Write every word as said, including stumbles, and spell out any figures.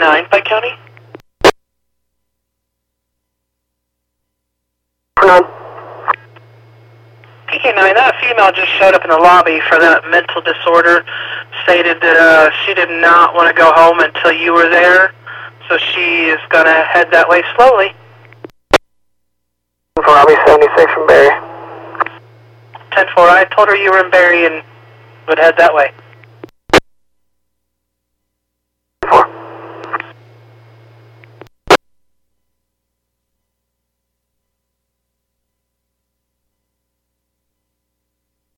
nine by county. nine. P K nine, that female just showed up in the lobby for that mental disorder, stated that uh, she did not want to go home until you were there, so she is going to head that way slowly. For Lobby seventy-six from Barry. ten four, I told her you were in Barry and would head that way.